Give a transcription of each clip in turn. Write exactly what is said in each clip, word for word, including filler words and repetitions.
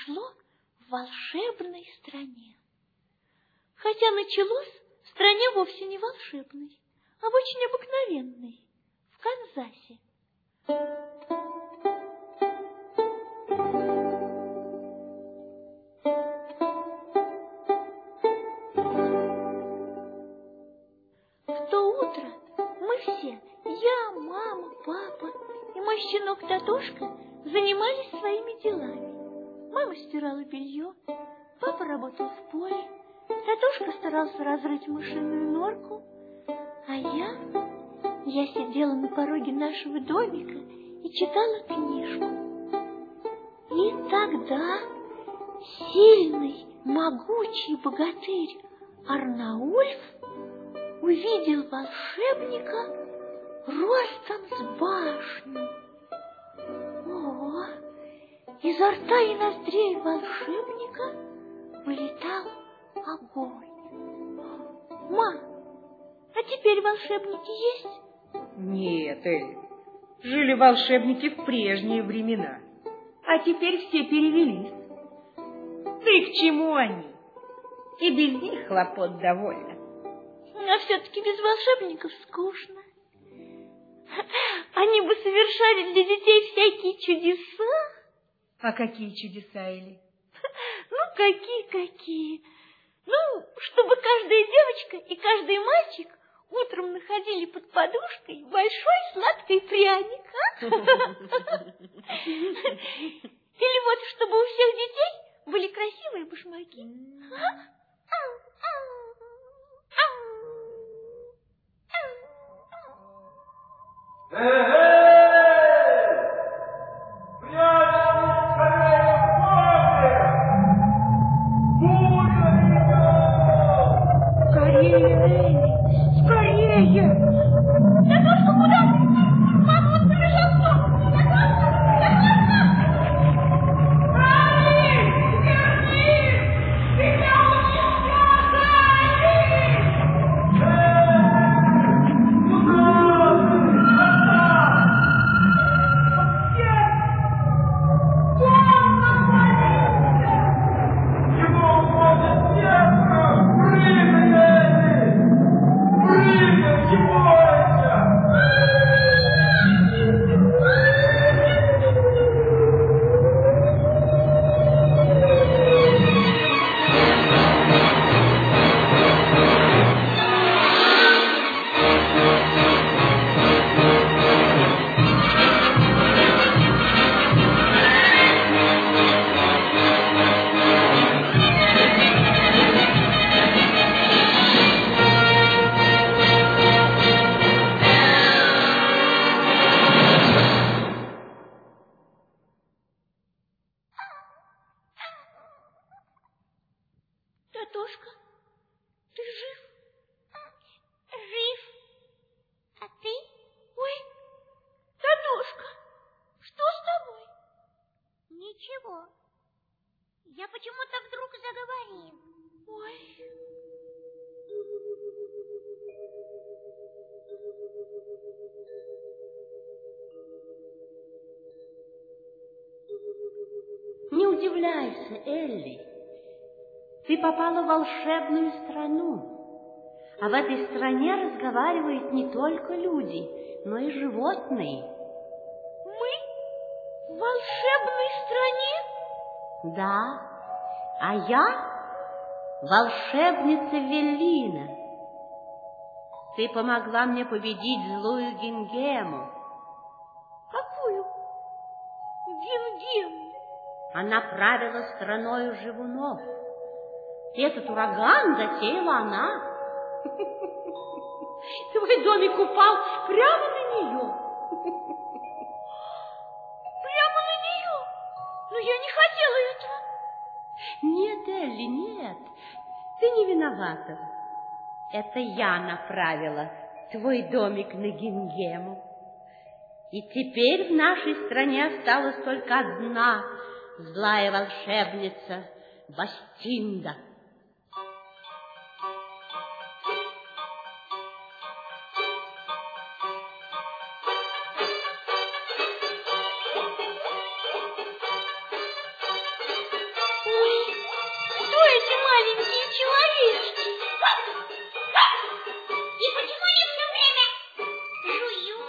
произошло в волшебной стране. Хотя началось в стране вовсе не волшебной, а в очень обыкновенной, в Канзасе. В то утро мы все, я, мама, папа и мой щенок Татошка, занимались своими делами. Мама стирала белье, папа работал в поле, Татошка старался разрыть мышиную норку, а я, я сидела на пороге нашего домика и читала книжку. И тогда сильный, могучий богатырь Арнаульф увидел волшебника ростом с башню. О, изо рта и ноздрей волшебника вылетал огонь. Ма, а теперь волшебники есть? Нет, Элли, жили волшебники в прежние времена, а теперь все перевелись. Да и к чему они? И без них хлопот довольно. А все-таки без волшебников скучно. Они бы совершали для детей всякие чудеса. А какие чудеса, Элли? Ну, какие-какие. Ну, чтобы каждая девочка и каждый мальчик утром находили под подушкой большой сладкий пряник. А? Или вот, чтобы у всех детей были красивые башмаки. Татошка, ты жив? Жив. А ты? Ой, Татошка, что с тобой? Ничего. Я почему-то вдруг заговорил. Ой. Не удивляйся, Элли. Ты попала в волшебную страну, а в этой стране разговаривают не только люди, но и животные. Мы в волшебной стране? Да, а я волшебница Веллина. Ты помогла мне победить злую Гингему. Какую Гингему? Она правила страною живунов. Этот ураган затеяла она. Твой домик упал прямо на нее. Прямо на нее? Но я не хотела этого. Нет, Элли, нет. Ты не виновата. Это я направила твой домик на Гингему. И теперь в нашей стране осталась только одна злая волшебница Бастинда. человечки. И почему они все время жуют?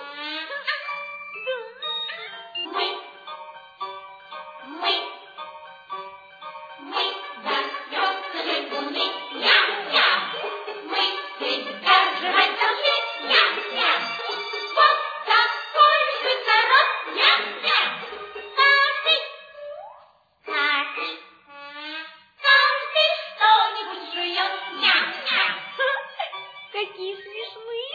Мы, мы, мы взрослые луны, ням-ням. Мы придерживать должны, ням-ням. Вот такой же народ, ням-ням. Каждый, каждый, каждый что-нибудь жует, ням-ням. Какие смешные.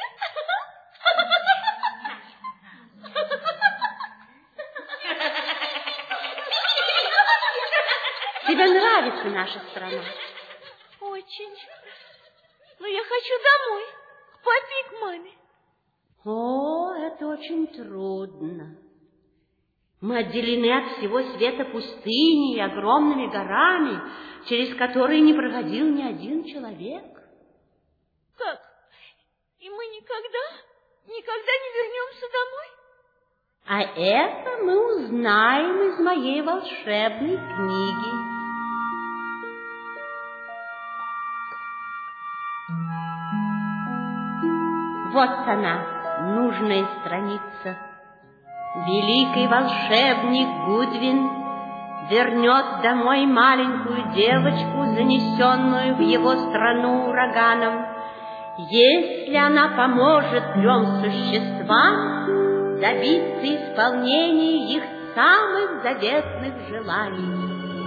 Тебе нравится наша страна? Очень. Но я хочу домой, к папе и к маме. О, это очень трудно. Мы отделены от всего света пустыней и огромными горами, через которые не проходил ни один человек. Как? И мы никогда, никогда не вернемся домой? А это мы узнаем из моей волшебной книги. Вот она, нужная страница. Великий волшебник Гудвин вернет домой маленькую девочку, занесенную в его страну ураганом. Если она поможет трем существам добиться исполнения их самых заветных желаний.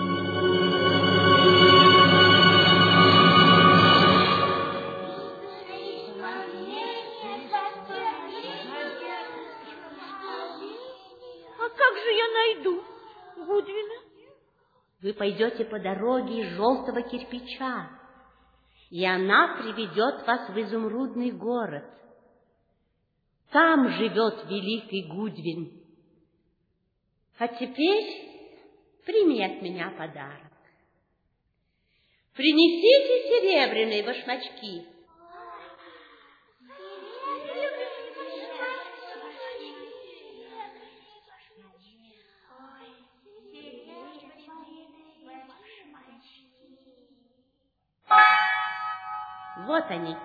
А как же я найду Гудвина? Вы пойдете по дороге из желтого кирпича, и она приведет вас в изумрудный город. Там живет великий Гудвин. А теперь прими от меня подарок. Принесите серебряные башмачки. Вот они.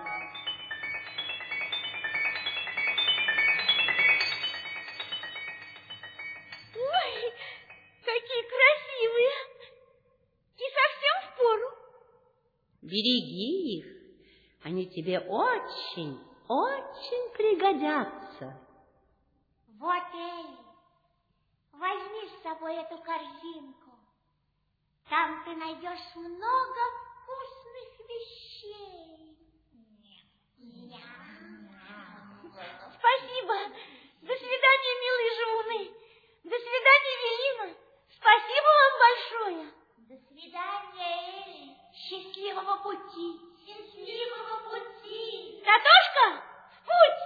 Ой, какие красивые! И совсем впору. Береги их, они тебе очень, очень пригодятся. Вот, Элли, возьми с собой эту корзинку. Там ты найдешь много вкусных вещей. Спасибо. До свидания, милые живуны. До свидания, Велина. Спасибо вам большое. До свидания, Элли. Счастливого пути. Счастливого пути. Татошка, в путь.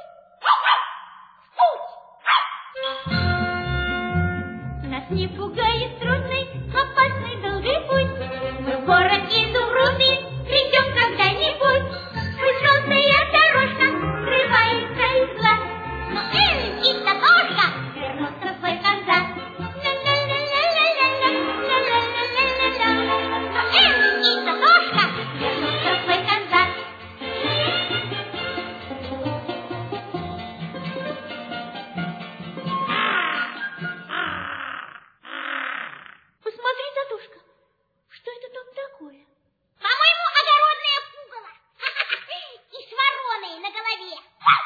В путь. Нас не пугает трудный, опасный, долгий путь. Мы в город изумрудный придем когда-нибудь. Пусть желтая дорожка скрывается из глаз, но Элли и Татошка вернутся в свой Канзас. Но Элли и Татошка вернутся в свой Канзас. Посмотри, Татушка, что это там такое? По-моему, огородная пугало. И с вороной на голове.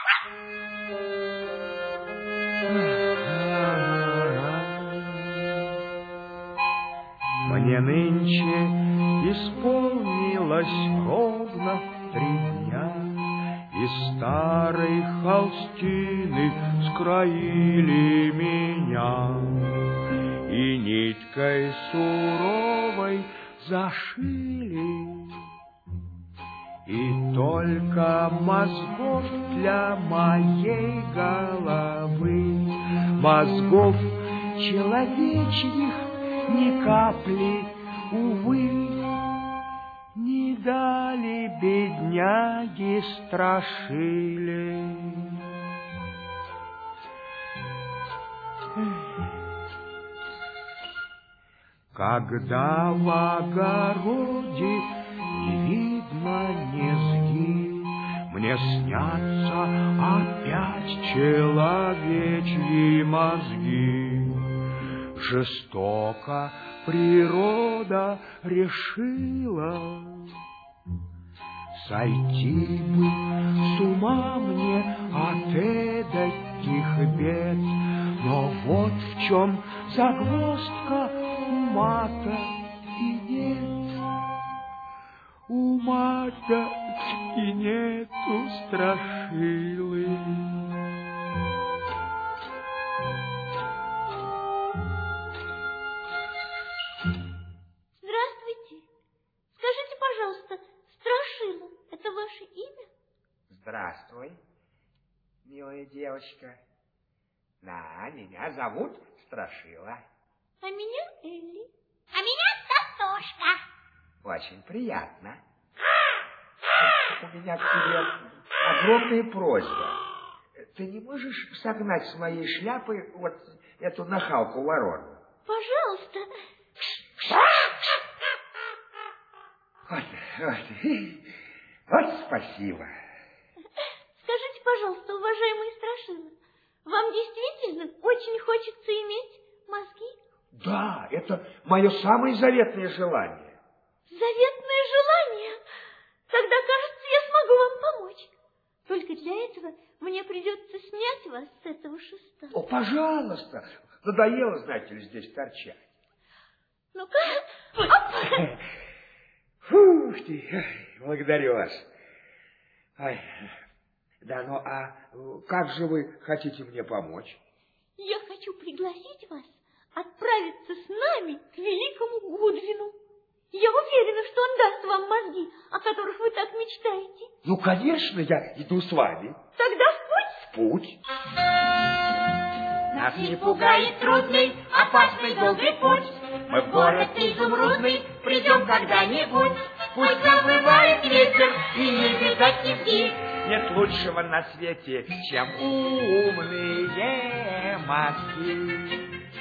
Мне нынче исполнилось ровно три дня, и старой холстины скроили меня, и ниткой суровой зашили, и только мозгов для моей головы, мозгов человечьих ни капли, увы, не дали бедняги страшили. Когда в огороде не на низги, мне снятся опять человечьи мозги. Жестоко природа решила сойти бы с ума мне от эдаких бед. Но вот в чем загвоздка, ума-то и нет. Ума-то и нету страшилы. Здравствуйте. Скажите, пожалуйста, Страшила, это ваше имя? Здравствуй, милая девочка. Да, меня зовут Страшила. А меня Элли. А меня Татошка. Очень приятно. У меня к тебе огромная просьба. Ты не можешь согнать с моей шляпы вот эту нахалку ворону? Пожалуйста. Вот, вот. Вот спасибо. Скажите, пожалуйста, уважаемый Страшила, вам действительно очень хочется иметь мозги? Да, это мое самое заветное желание. Заветное желание? Тогда, кажется, я смогу вам помочь. Только для этого мне придется снять вас с этого шеста. О, пожалуйста. Надоело, знаете ли, здесь торчать. Ну-ка. Фух ты, благодарю вас. Ай, да, ну а как же вы хотите мне помочь? Я хочу пригласить вас отправиться с нами к великому Гудвину. Я уверена, что он даст вам мозги, о которых вы так мечтаете. Ну, конечно, я иду с вами. Тогда в путь. В путь. Нас не пугает трудный, опасный долгий путь. Мы в город изумрудный придем когда-нибудь. Пусть завывает ветер и не видать низги. Нет лучшего на свете, чем умные мозги.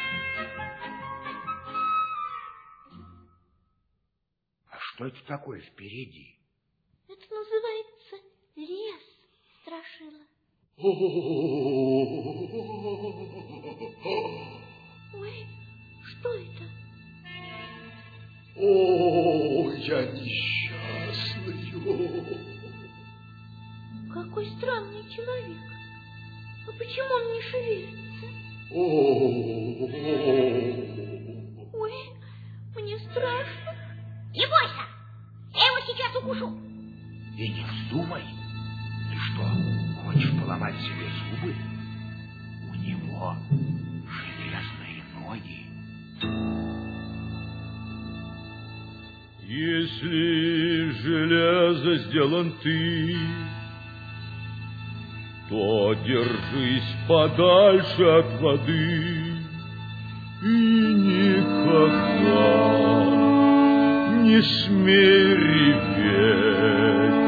А что это такое впереди? Это называется лес, Страшила. Ой, что это? О, я несчастный. Какой странный человек. А почему он не шевелится? Ой, мне страшно. Не бойся, я его сейчас укушу. И не вздумай. Ты что, хочешь поломать себе зубы? У него железные ноги. Если железо сделан ты, то держись подальше от воды и никогда не смей реветь,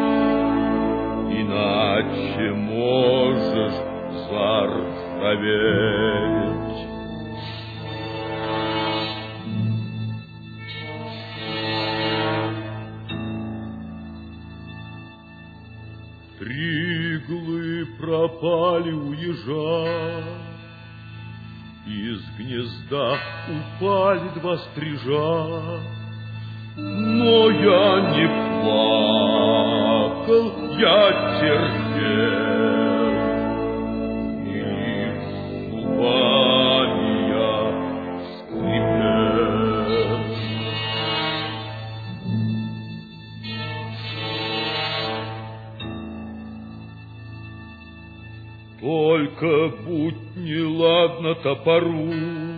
иначе можешь заржаветь. Три иглы пропали у ежа, из гнезда упали два стрижа, но я не плакал, я терпел, и лишь зубами я скрипел. Только будь неладно топору,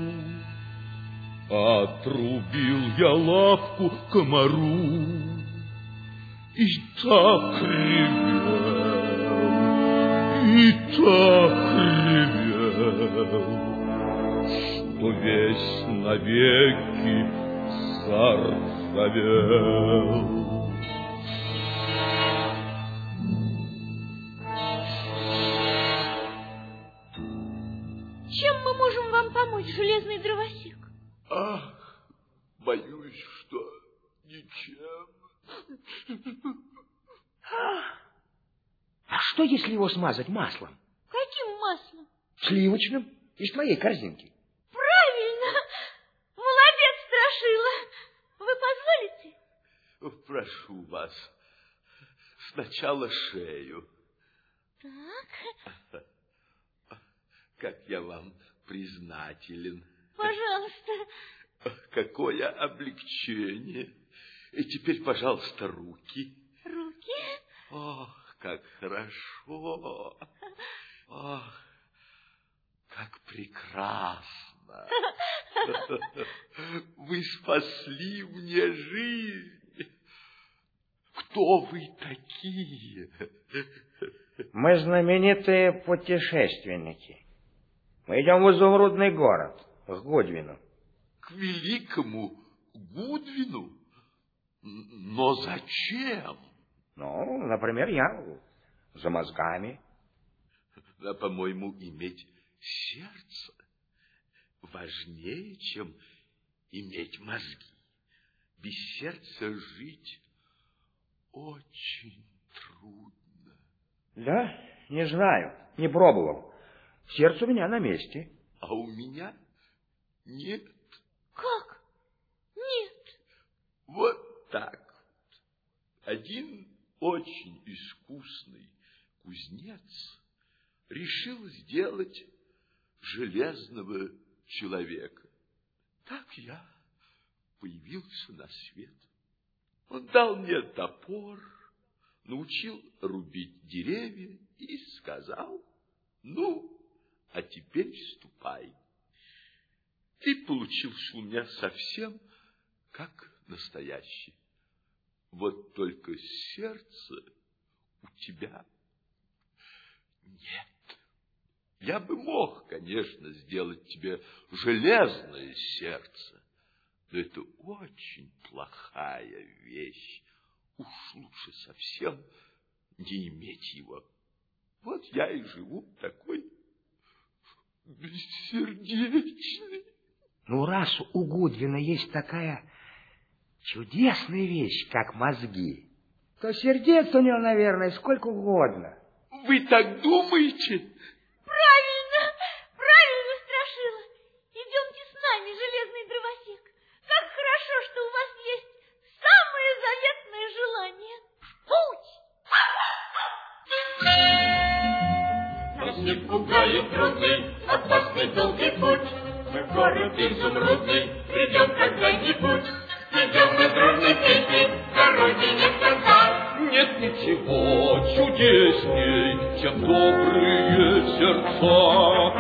отрубил я лапку комару и так ревел, и так ревел, что весь навеки заржавел. Чем мы можем вам помочь, железный дровосек? Ах, боюсь, что ничем. А что, если его смазать маслом? Каким маслом? Сливочным, из твоей корзинки. Правильно! Молодец, Страшила! Вы позволите? Прошу вас, сначала шею. Так. Как я вам признателен. Пожалуйста. Какое облегчение. И теперь, пожалуйста, руки. Руки? Ох, как хорошо. Ох, как прекрасно. Вы спасли мне жизнь. Кто вы такие? Мы знаменитые путешественники. Мы идем в изумрудный город, к Гудвину. К великому Гудвину? Но зачем? Ну, например, я за мозгами. Да, по-моему, иметь сердце важнее, чем иметь мозги. Без сердца жить очень трудно. Да? Не знаю, не пробовал. Сердце у меня на месте. А у меня нет. Как? Нет. Вот так. Один очень искусный кузнец решил сделать железного человека. Так я появился на свет. Он дал мне топор, научил рубить деревья и сказал: ну, а теперь ступай. И получился у меня совсем как настоящий. Вот только сердце у тебя нет. Я бы мог, конечно, сделать тебе железное сердце, но это очень плохая вещь. Уж лучше совсем не иметь его. Вот я и живу такой бессердечный. Ну, раз у Гудвина есть такая чудесная вещь, как мозги, то сердец у него, наверное, сколько угодно. Вы так думаете? Правильно, правильно, Страшила. Идемте с нами, железный дровосек. Как хорошо, что у вас есть самое заветное желание. Путь! Нас не пугает трудный, опасный долгий путь. Мы в город изумрудный придем когда-нибудь. Идем мы дружной песней, дороги нет конца. Нет ничего чудесней, чем добрые сердца.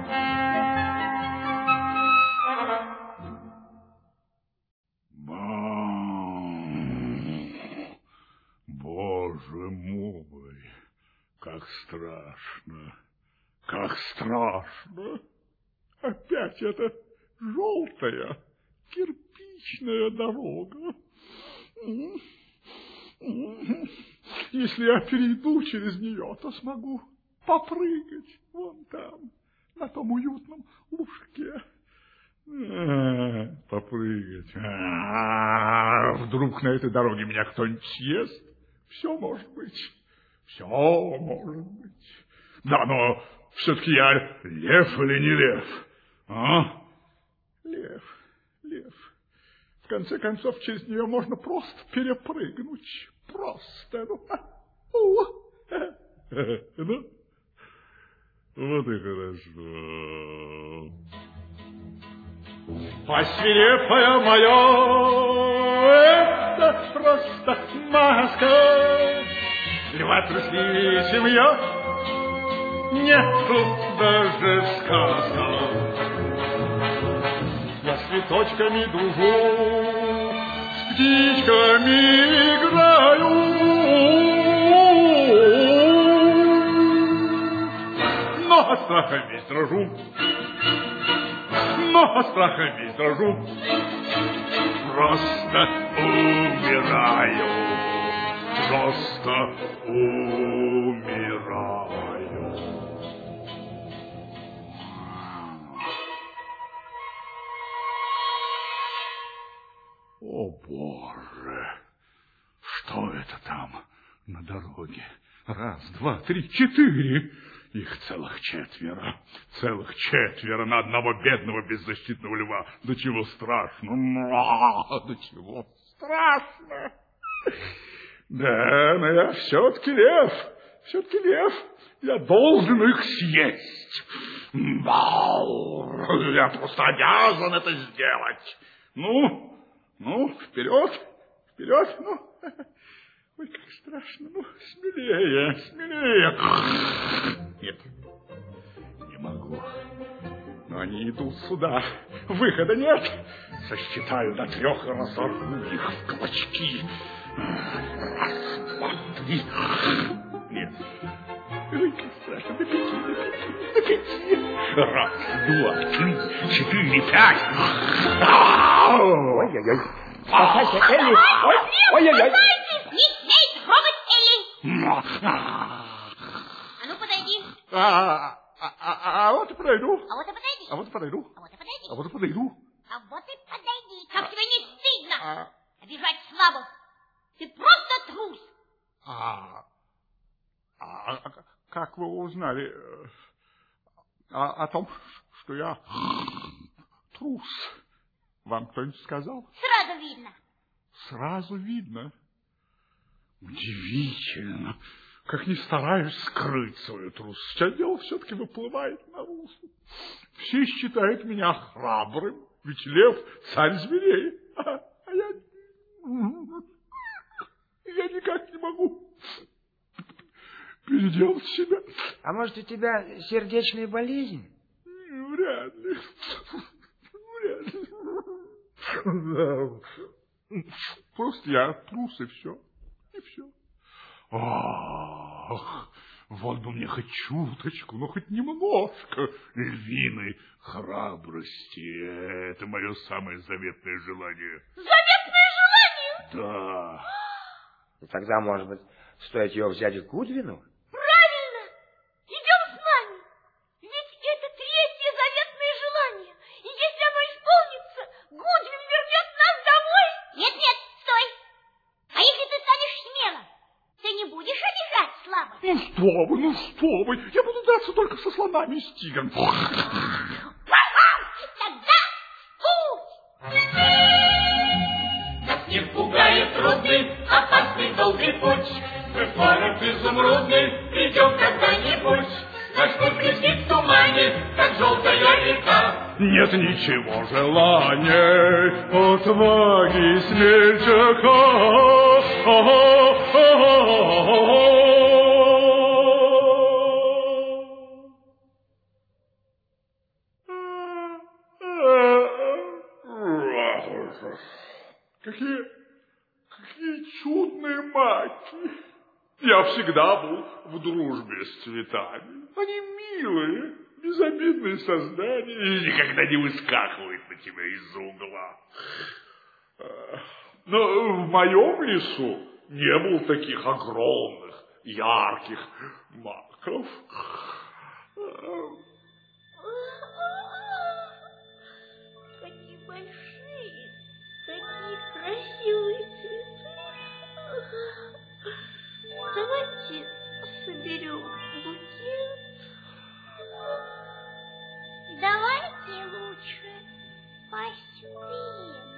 Боже мой, как страшно, как страшно. Опять эта желтая кирпичная дорога. Если я перейду через нее, то смогу попрыгать вон там, на том уютном лужке. А, попрыгать. А, вдруг на этой дороге меня кто-нибудь съест? Все может быть. Все может быть. Да, но все-таки я лев или не лев? А? Лев, лев. В конце концов, через нее можно просто перепрыгнуть. Просто. Ну, ну, вот и хорошо. А свирепая моя, это просто маска. Льва трусливее семья, нету даже сказка. Я с цветочками дружу, с птичками играю, но страхом весь дрожу, но страхом весь дрожу, просто умираю, просто умираю. О, Боже, что это там на дороге? Раз, два, три, четыре. Их целых четверо. Целых четверо на одного бедного беззащитного льва. До чего страшно. До чего страшно. Да, но я все-таки лев. Все-таки лев. Я должен их съесть. Я просто обязан это сделать. Ну, ну, вперед, вперед, ну. Ой, как страшно, ну, смелее, смелее. Нет, не могу. Но они идут сюда. Выхода нет. Сосчитаю до трех и разорву их в клочки. Раз, два, три. Нет. Ой, как страшно. До пяти, до пяти, до пяти. Раз, два, три, четыре, пять. Ой-ой-ой. Спасайся, Элли. Ой-ой-ой. Не смей трогать Элли! А ну, подойди. А, а, а, а вот и подойду. А вот и подойди. А вот и подойду. А вот и подойди. А вот и подойду. А вот и подойди. Как тебе не стыдно А, обижать слабых? Ты просто трус. а, а, а как вы узнали о, о том, что я трус? Вам кто-нибудь сказал? Сразу видно. Сразу видно. Удивительно. Как ни стараюсь скрыть свою трусость, а дело все-таки выплывает наружу. Все считают меня храбрым, ведь лев царь зверей. А, а я... я никак не могу переделать себя. А может, у тебя сердечная болезнь? Вряд ли. Вряд ли. Просто я трус, и все. И все. Ах, вот бы мне хоть чуточку, ну хоть немножко львиной храбрости. Это мое самое заветное желание. Заветное желание? Да. И тогда, может быть, стоит ее взять к Гудвину? Правильно. Идем с нами. Ведь это третье заветное желание. И если оно исполнится, Гудвин вернет нас домой. Нет, нет, стой. А если ты станешь смелым, ты не будешь обижать слабых? Ну что вы, ну что вы, я буду драться только со слонами и с тигром. Тогда в путь! Нас не пугает трудный, опасный долгий путь. Мы в город изумрудный придем когда-нибудь. Наш путь блестит в тумане, как желтая река. Нет ничего желания, отваги смельчака. Какие, какие чудные маки. Я всегда был в дружбе с цветами. Они милые, безобидные создания и никогда не выскакивают на тебя из-за угла. Но в моем лесу не было таких огромных, ярких маков. Какие большие, какие красивые цветы. Давайте соберем букет. Давайте лучше поспим.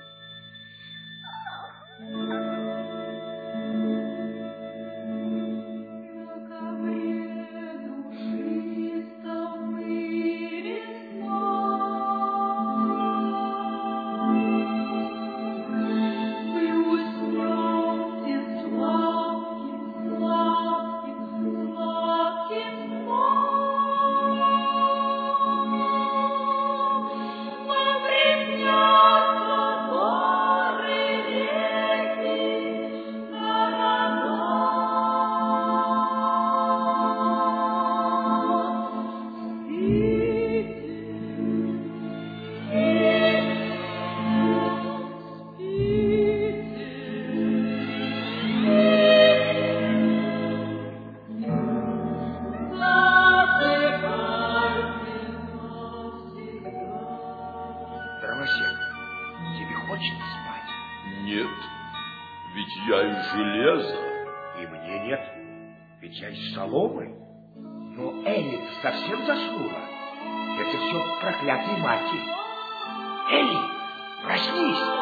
часть соломы? Но Элли-то совсем заснула. Это все проклятые мати. Элли, проснись!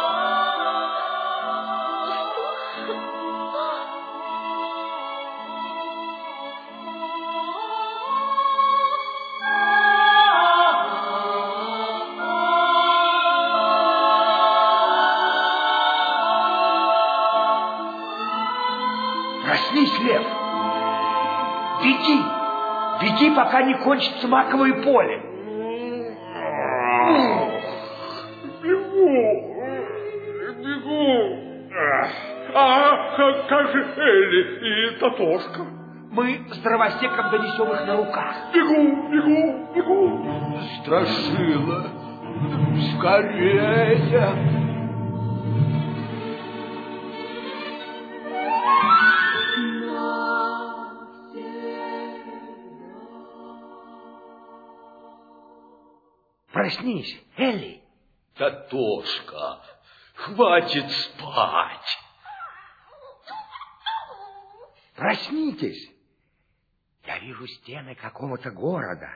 Проснись, Лев! Беги! Беги, пока не кончится маковое поле! Бегу! Бегу! А как, как же Элли и Татошка? Мы с дровосеком донесем их на руках. Бегу, бегу, бегу! Страшила! Скорее! Проснись, Элли. Татошка, хватит спать. Проснитесь. Я вижу стены какого-то города.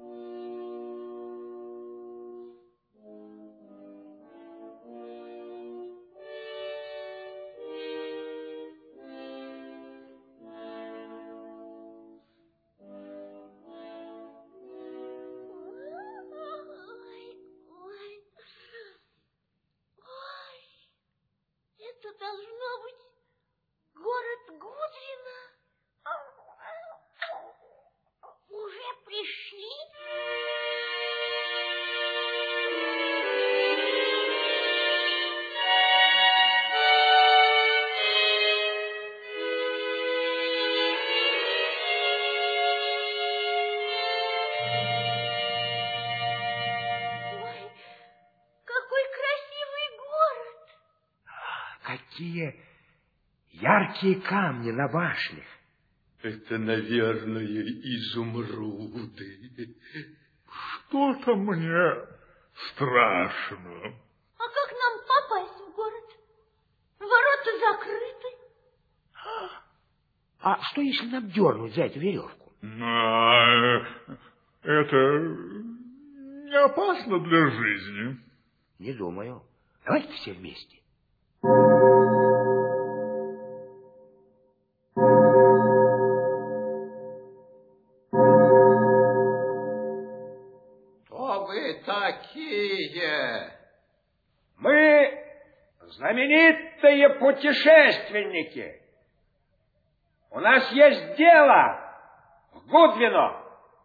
Это должно быть город Гудвина. Уже пришли? Ой, какой красивый город! Какие яркие камни на башнях. Это, наверное, изумруды. Что-то мне страшно. А как нам попасть в город? Ворота закрыты. А что, если нам дернуть за эту веревку? А, это не опасно для жизни. Не думаю. Давайте все вместе. Кто вы такие? Мы знаменитые путешественники. У нас есть дело в Гудвину.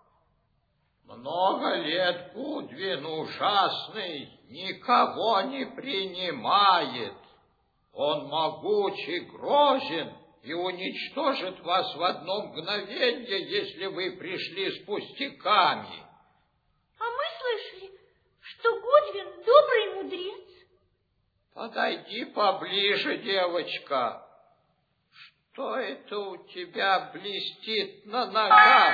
Много лет Гудвин ужасный никого не принимает. Он могучий, грозен и уничтожит вас в одно мгновение, если вы пришли с пустяками. А мы слышали, что Гудвин добрый мудрец. Подойди поближе, девочка. Что это у тебя блестит на ногах?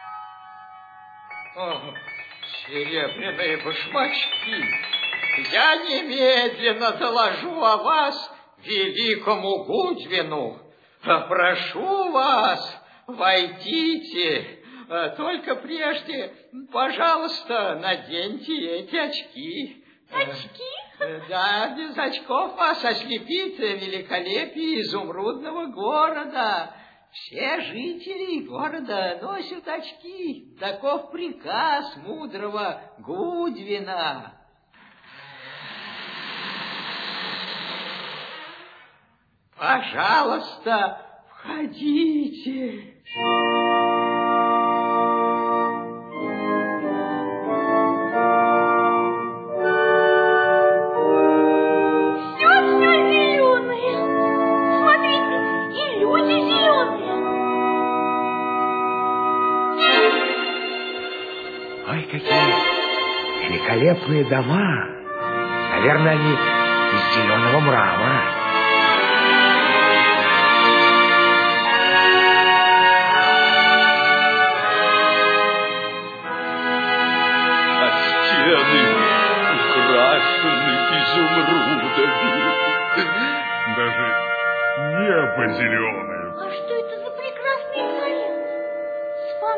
О, серебряные башмачки. Я немедленно доложу о вас великому Гудвину. Прошу вас, войдите. Только прежде, пожалуйста, наденьте эти очки. Очки? Да, без очков вас ослепит великолепие изумрудного города. Все жители города носят очки. Таков приказ мудрого Гудвина. Пожалуйста, входите. Великолепные дома. Наверное, они из зеленого мрамора. А стены украшены изумрудами. Даже небо зеленое. А что это за прекрасный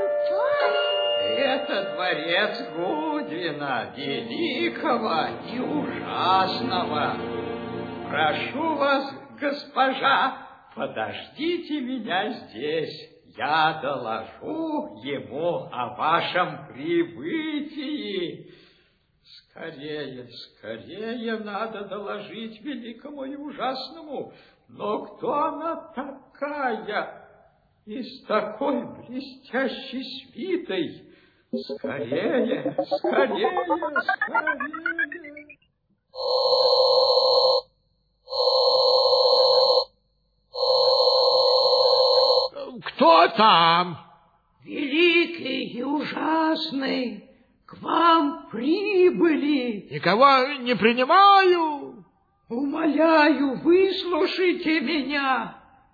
Это дворец Гудвина, великого и ужасного. Прошу вас, госпожа, подождите меня здесь. Я доложу ему о вашем прибытии. Скорее, скорее надо доложить великому и ужасному. Но кто она такая и с такой блестящей свитой? Скорее, скорее, скорее. Кто там? Великий и ужасный, к вам прибыли. Никого не принимаю. Умоляю, выслушайте меня.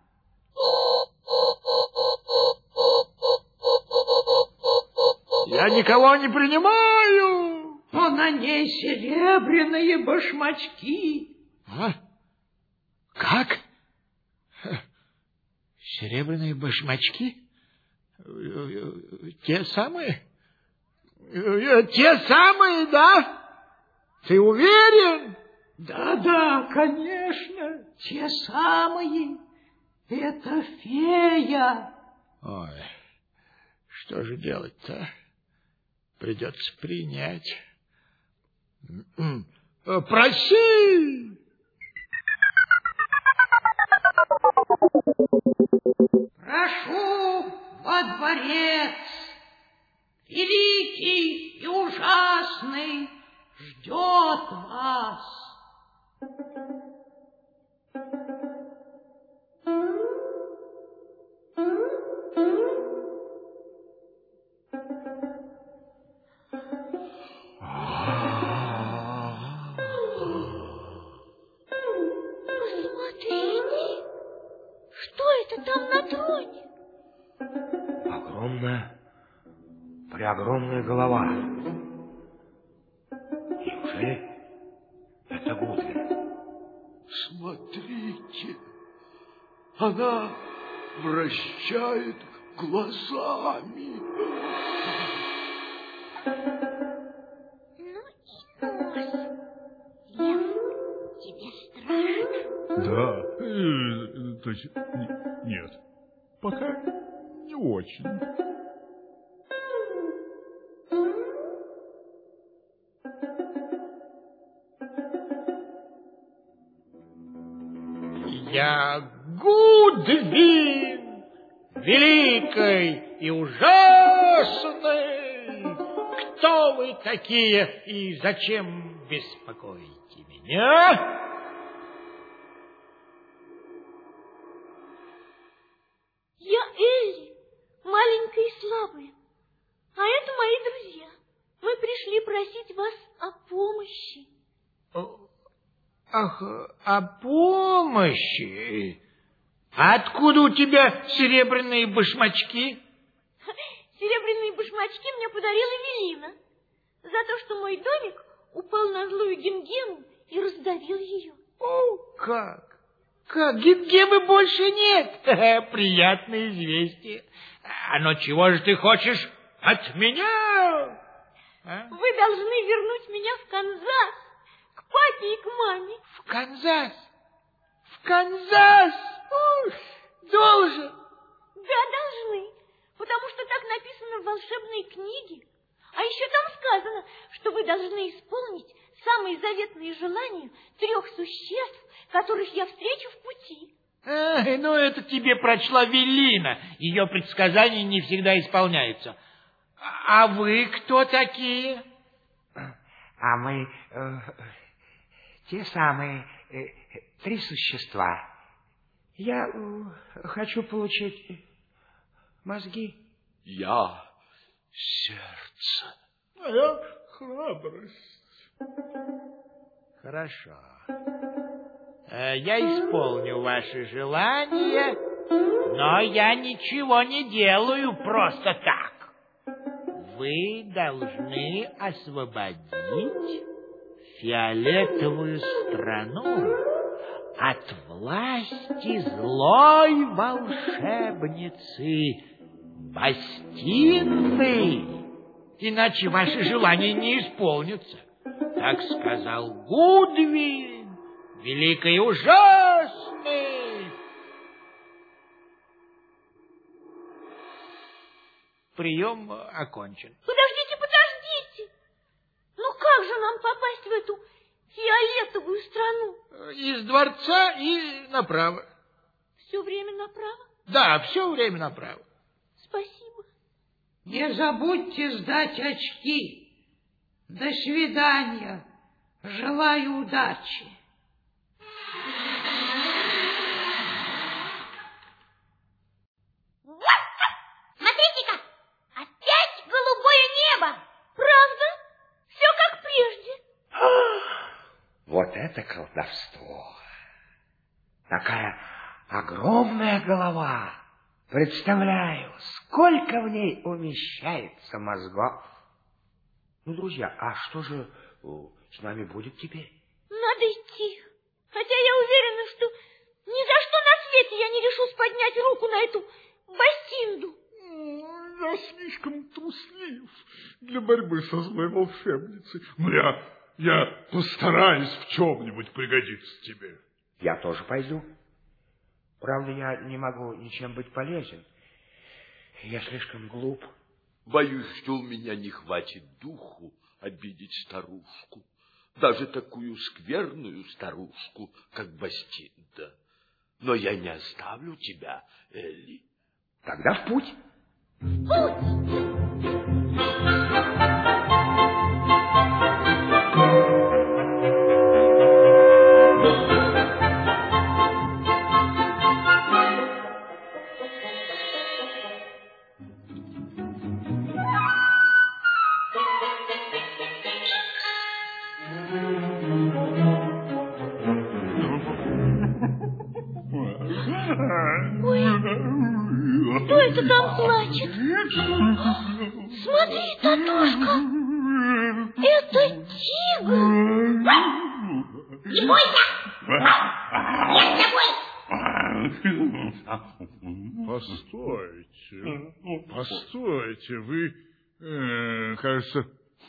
Я никого не принимаю. Но на ней серебряные башмачки. А? Как? Серебряные башмачки? Те самые? Те самые, да? Ты уверен? Да-да, конечно, те самые. Это фея. Ой, что же делать-то? Придется принять. Проси! Прошу во дворец. Великий и ужасный ждет вас. Посмотрите, что это там на троне? Огромная, преогромная голова. Неужели это Гудвин? Смотрите, она вращает глазами. Ну и нос. Лев, тебе страшно? Да, э, то есть, н- нет, пока не очень. Я Гудвин, великий и ужасный. Кто вы такие и зачем беспокоите меня? Я Элли, маленькая и слабая. А это мои друзья. Мы пришли просить вас о помощи. Ах, о помощи? Откуда у тебя серебряные башмачки? Серебряные башмачки мне подарила Велина. За то, что мой домик упал на злую Гимгему и раздавил ее. О, как? Как? Гимгемы больше нет. Приятное известие. А ну чего же ты хочешь от меня? А? Вы должны вернуть меня в Канзас, к папе и к маме. В Канзас? В Канзас? Ух, должен. Да, должны, потому что так написано в волшебной книге. А еще там сказано, что вы должны исполнить самые заветные желания трех существ, которых я встречу в пути. Ай, ну это тебе прочла Велина. Ее предсказания не всегда исполняются. А вы кто такие? А мы э, те самые э, три существа. Я э, хочу получить мозги. Я сердце. А я храбрость. Хорошо. Я исполню ваши желания, но я ничего не делаю просто так. Вы должны освободить фиолетовую страну от власти злой волшебницы Гостиной, иначе ваши желания не исполнятся. Так сказал Гудвин, великий и ужасный. Прием окончен. Подождите, подождите. Ну как же нам попасть в эту фиолетовую страну? Из дворца и направо. Все время направо? Да, все время направо. Спасибо. Не забудьте сдать очки. До свидания. Желаю удачи. Смотрите-ка, опять голубое небо. Правда? Все как прежде. Вот это колдовство. Такая огромная голова. Представляю, сколько в ней умещается мозгов. Ну, друзья, а что же с нами будет теперь? Надо идти. Хотя я уверена, что ни за что на свете я не решусь поднять руку на эту Бастинду. Я слишком труслив для борьбы со злой волшебницей. Но я, я постараюсь в чем-нибудь пригодиться тебе. Я тоже пойду. Правда, я не могу ничем быть полезен. Я слишком глуп. Боюсь, что у меня не хватит духу обидеть старушку. Даже такую скверную старушку, как Бастинда. Но я не оставлю тебя, Элли. Тогда в путь. В путь! Кто это там плачет? Смотри, Татушка, это тигр. Не бойся, я с тобой. Постойте, постойте, вы, э, кажется,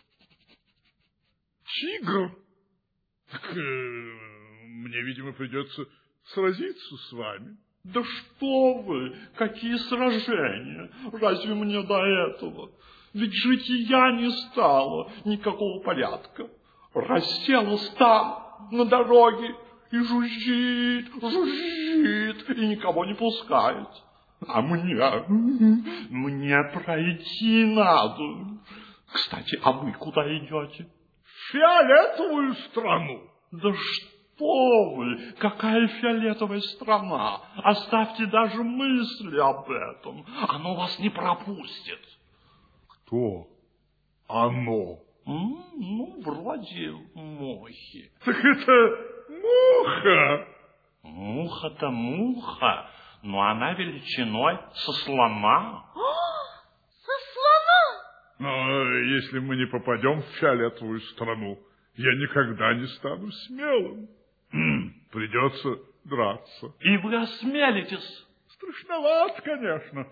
тигр? Так, э, мне, видимо, придется сразиться с вами. Да что вы, какие сражения, разве мне до этого? Ведь жития не стало, никакого порядка. Расселась там, на дороге, и жужжит, жужжит, и никого не пускает. А мне, мне пройти надо. Кстати, а вы куда идете? В фиолетовую страну. Да что? Что вы, какая фиолетовая страна! Оставьте даже мысли об этом. Оно вас не пропустит. Кто оно? М? Ну, вроде мухи. Так это муха. Муха-то муха, но она величиной со слона. Со слона? Но если мы не попадем в фиолетовую страну, я никогда не стану смелым. Придется драться. И вы осмелитесь? Страшновато, конечно.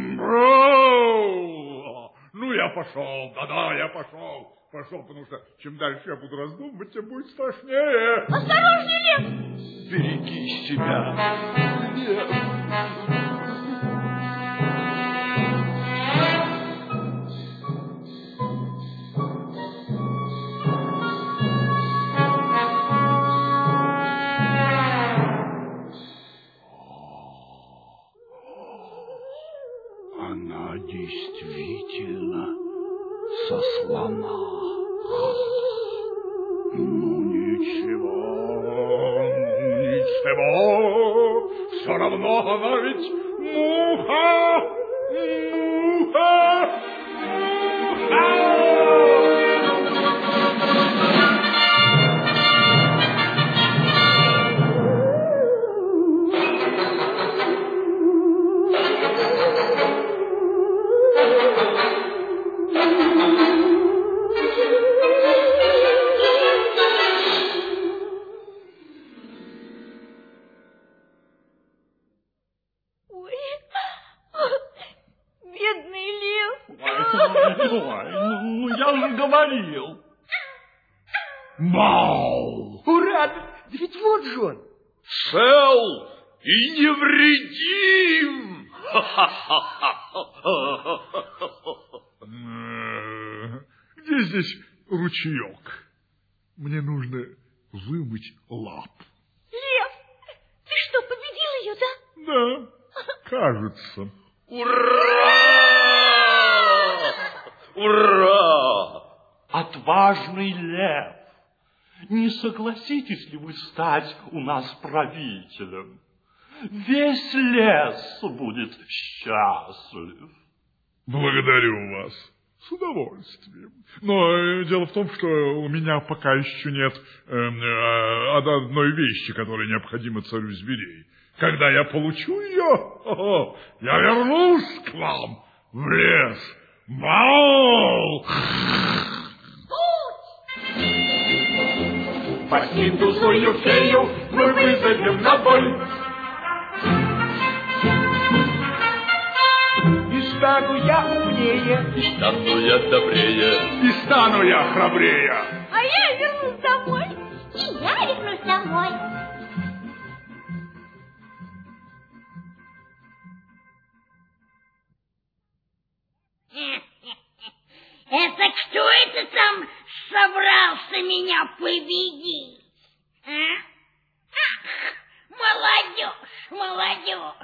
Ну, я пошел, да-да, я пошел. Пошел, потому что чем дальше я буду раздумывать, тем будет страшнее. Осторожнее, лев! Береги себя, лев. Она действительно со слона. Ну, ничего, ничего. Все равно она ведь муха, муха, муха. Ой, ну, ну я же говорил. Бау! Ура! Да ведь вот же он. Цел и невредим. Где здесь ручеек? Мне нужно вымыть лап. Лев, ты что, победил ее, да? Да, кажется. Ура! Ура! Отважный лев, не согласитесь ли вы стать у нас правителем? Весь лес будет счастлив. Благодарю вас. С удовольствием. Но э, дело в том, что у меня пока еще нет э, э, одной вещи, которая необходима царю зверей. Когда я получу ее, о, я вернусь к вам в лес. Бау! Пасниту злую фею мы вызовем на бой. И стану я умнее, И стану я добрее, И стану я храбрее. А я вернусь домой. И я вернусь домой. Это кто это там собрался меня победить? А? Ах, молодежь, молодежь.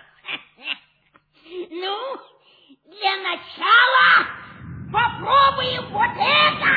Ну, для начала попробуем вот это.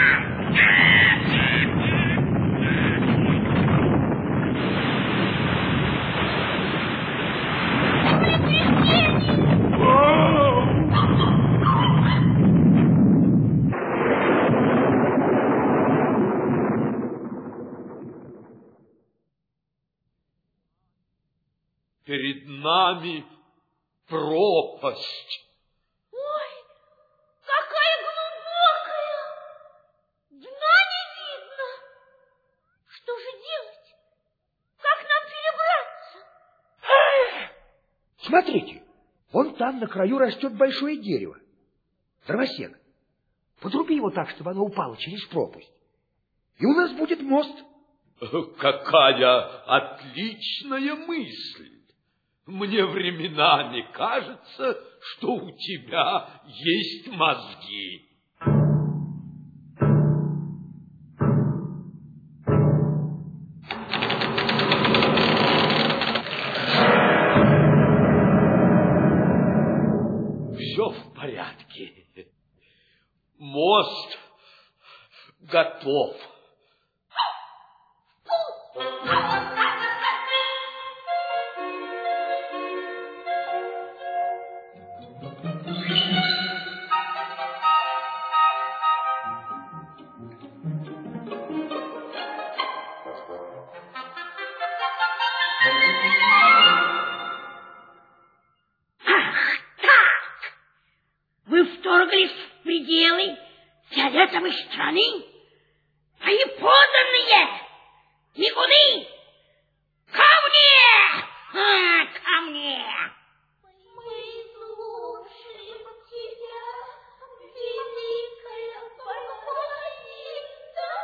перед нами пропасть. Ой, какая глубокая! Дна не видно. Что же делать? Как нам перебраться? Смотрите, вон там на краю растет большое дерево. Дровосек, подруби его так, чтобы оно упало через пропасть. И у нас будет мост. Какая отличная мысль! Мне временами кажется, что у тебя есть мозги. Все в порядке. Мост готов. Вы вторглись в пределы фиолетовой страны, а и поданные бегуны ко мне! А, ко мне! Мы слушаем тебя, великая волшебница.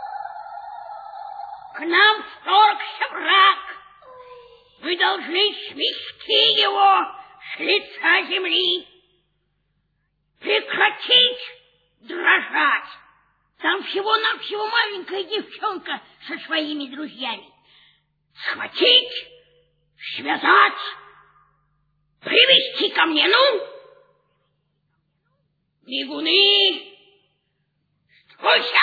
К нам вторгся враг. Вы должны смести его с лица земли. Прекратить дрожать. Там всего-навсего маленькая девчонка со своими друзьями. Схватить, связать, привести ко мне, ну. Бегуны, стройся.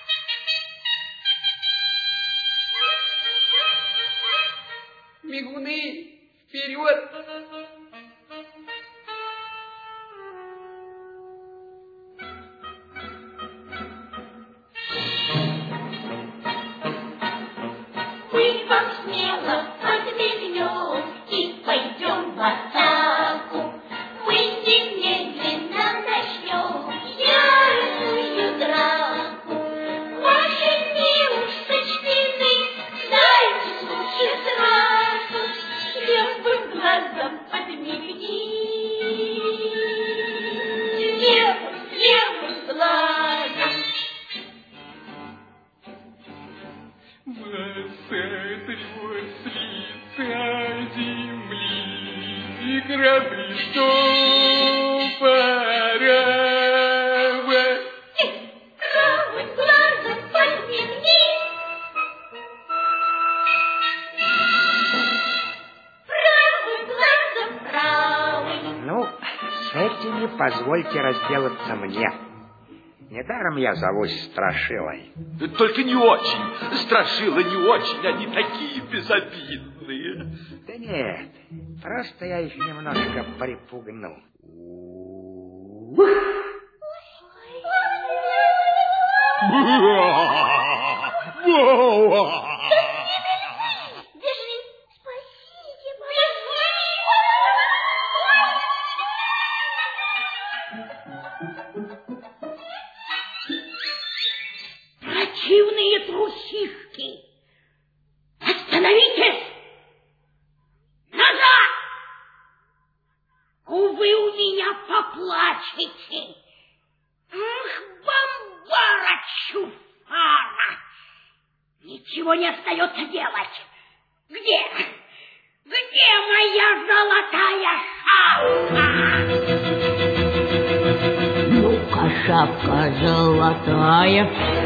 Бегуны, вперед! Мы вам смело подмигнем и пойдем в атаку. Мы немедленно начнем яростную драку. Ваши нервы сочтены, дайте случай сразу. Левым глазом подмигнем. позвольте разделаться мне. Недаром я зовусь Страшилой. Только не очень. Страшила не очень, они такие безобидные. Да нет, просто я их немножко припугнул. Противные трусишки! Остановитесь! Назад! Увы, у меня поплачете! Ах, бомбара чуфара! Ничего не остается делать! Где? Где моя золотая шапка? Ну-ка, шапка золотая,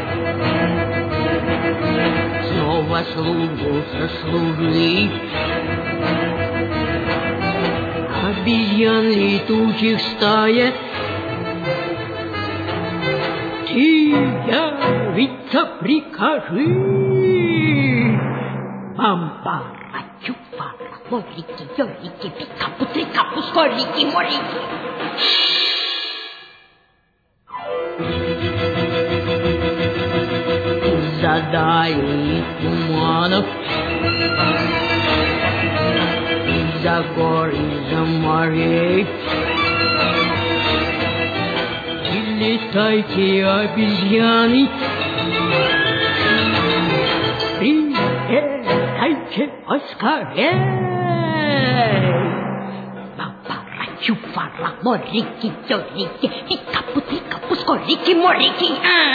снова слугу сослужи. Обезьян летучих стая, ты явиться прикажи. Бамбара, чуфара, лорики, ёрики, пикапу, трикапу, скорики, морики. Задай туманов, из-за гор, из-за морей. Прилетайте, обезьяны, прилетайте поскорей. Бабара, чуфара, морики, ёрики, пикапу, трикапу, скорики, морики.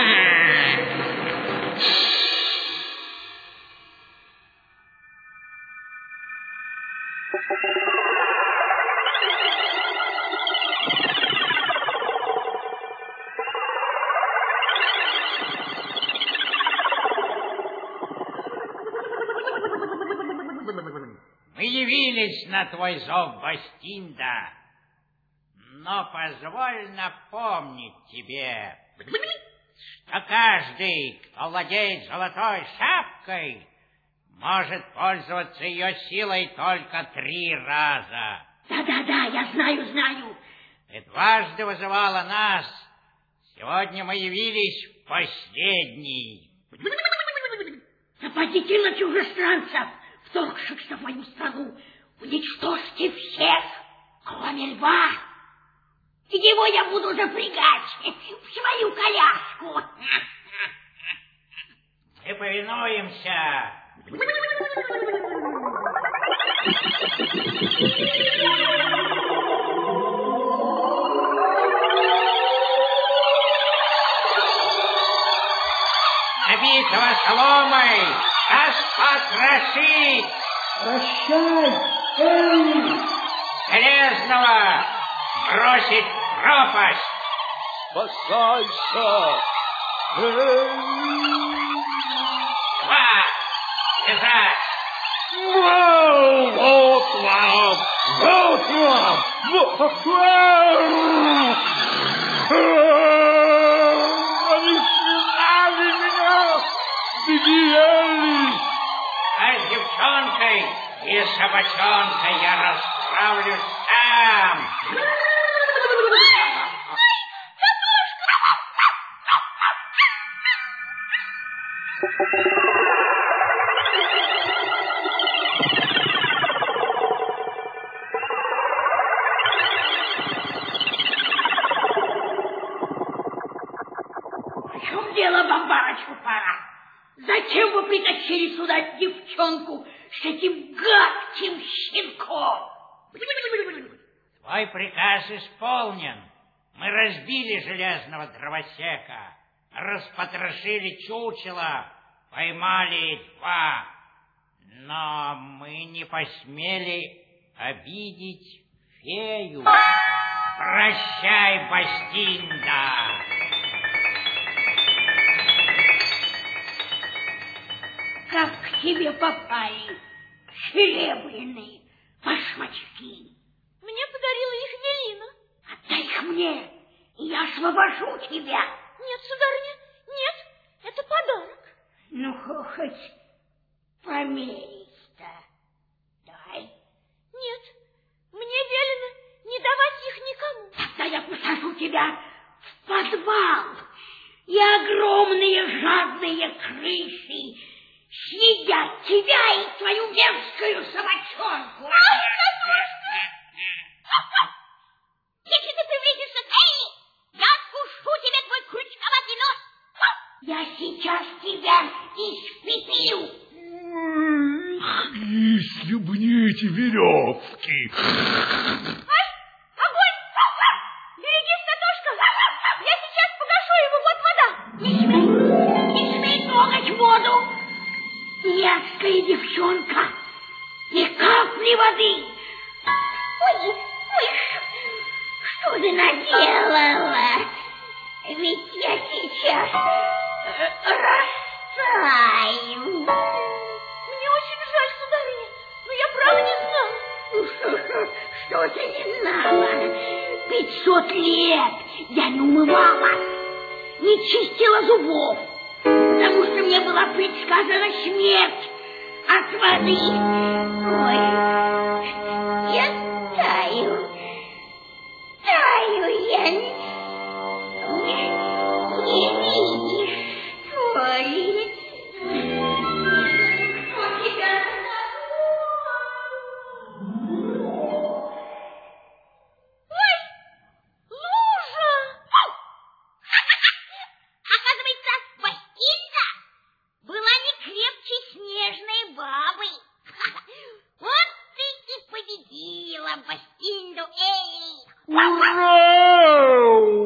Мы явились на твой зов, Бастинда, но позволь напомнить тебе, что каждый, кто владеет золотой шапкой, может пользоваться ее силой только три раза. Да-да-да, я знаю, знаю. Ты дважды вызывала нас. Сегодня мы явились в последний. Нападите на чужестранцев, вторгшихся в мою страну. Уничтожьте всех, кроме льва. Его я буду запрягать в свою коляску. Мы повинуемся. Набитого соломой нас покрошить. Прощай, Элли! Железного бросить в пропасть. Спасайся! Два! Бежать! Вот вам! Вот вам! Вот вам! Они связали меня! Беги, Элли! А с девчонкой и собачонкой я расправлюсь сам. В чем дело, бомбара чупара? Зачем вы притащили сюда девчонку с этим гадким щенком? Твой приказ исполнен. Мы разбили железного дровосека, распотрошили чучело, поймали два. Но мы не посмели обидеть фею. Прощай, Бастинда. Как к тебе попали серебряные башмачки? Мне подарила их Велина. Отдай их мне. я освобожу тебя. Нет, сударыня, нет, это подарок. Ну, хоть померись-то. Дай. Нет, мне велено не давать их никому. Тогда я посажу тебя в подвал, и огромные жадные крысы съедят тебя и твою мерзкую собачонку. Если ты приблизишься к Элли, я откушу тебе твой крючковатый нос. Я сейчас тебя испепелю. Если бы не эти веревки. Ай, огонь! Берегись, Татошка! Я сейчас погашу его, вот вода. Не смей, не смей трогать воду. Мерзкая девчонка. Ни капли воды. Ой, ой, что ты наделала? Ведь я сейчас растаю. Мне очень жаль, сударыня, но я право не знала. Что ты не знала? Пятьсот лет я не умывала, не чистила зубов, потому что мне была предсказана смерть от воды. Ой, я таю, таю я. Не, не видишь, что ли? Что тебя Оказывается, Бастильда была не крепче снежной бабы. Вот ты и победила Бастильду, Элли. Ура!